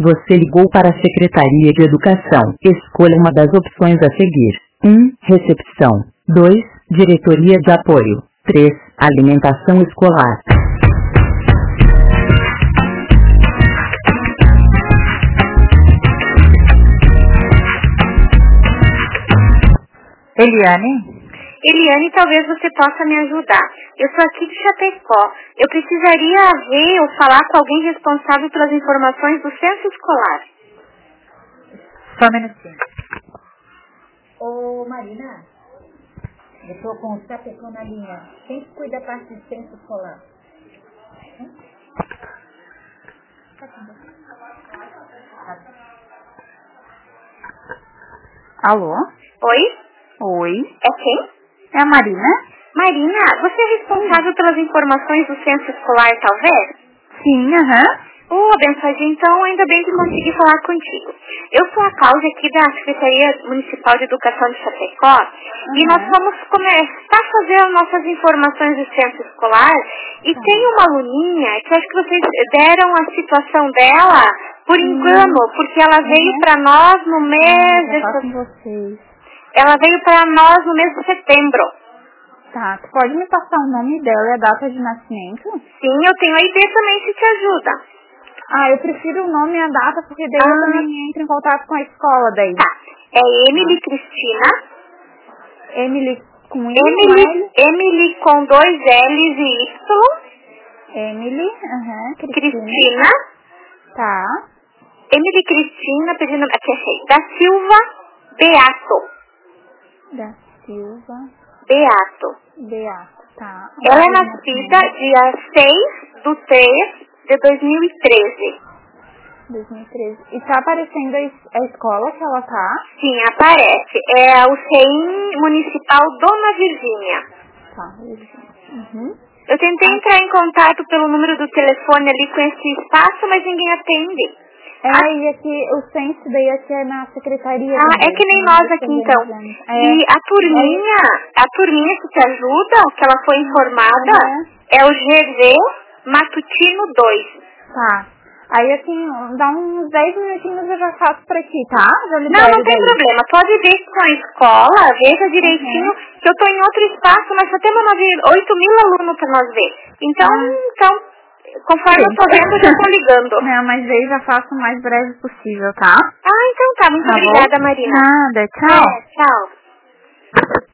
Você ligou para a Secretaria de Educação. Escolha uma das opções a seguir. 1. Recepção. 2. Diretoria de Apoio. 3. Alimentação escolar. Eliane, talvez você possa me ajudar. Eu sou aqui de Chapecó. Eu precisaria ver ou falar com alguém responsável pelas informações do censo escolar. Só um minutinho. Ô, Marina, eu estou com o Chapecó na linha. Quem que cuida da parte do censo escolar? Alô? Oi? Oi? É quem? É a Marina? Marina, você é responsável pelas informações do censo escolar, talvez? Sim, aham. Abençoadinha, então ainda bem que consegui falar contigo. Eu sou a Cláudia aqui da Secretaria Municipal de Educação de Chapecó e nós vamos começar a fazer as nossas informações do censo escolar e tem uma aluninha que eu acho que vocês deram a situação dela por engano, porque ela veio para nós no mês Ela veio para nós no mês de setembro. Tá, tu pode me passar o nome dela e a data de nascimento? Sim, eu tenho a ID também, se te ajuda. Eu prefiro o nome e a data, porque daí eu também entro em contato com a escola daí. Tá, é Emily Cristina. Emily com I, Emily com 2 L's e Y. Emily, Cristina. Tá. Emily Cristina, pedindo aqui achei. Da Silva Beato. Da Silva Beato, tá. Ela é nascida dia 6/3 de 2013. 2013. E tá aparecendo a escola que ela tá? Sim, aparece. É o CEIM Municipal Dona Virgínia. Tá, Virgínia. Eu tentei entrar em contato pelo número do telefone ali com esse espaço, mas ninguém atende. E aqui o censo daí aqui é na secretaria. É que nem nós aqui então. E a turminha que te ajuda, que ela foi informada, é o GV Matutino 2. Tá. Aí assim, dá uns 10 minutinhos eu já faço pra ti, tá? Não tem problema. Pode ver com a escola, veja direitinho, que eu tô em outro espaço, mas só temos 8 mil alunos pra nós ver. Então, conforme eu tô vendo, eu já tô ligando. Não, mas daí já faço o mais breve possível, tá? Então tá. Muito obrigada, Marina. Nada, tchau. Tchau.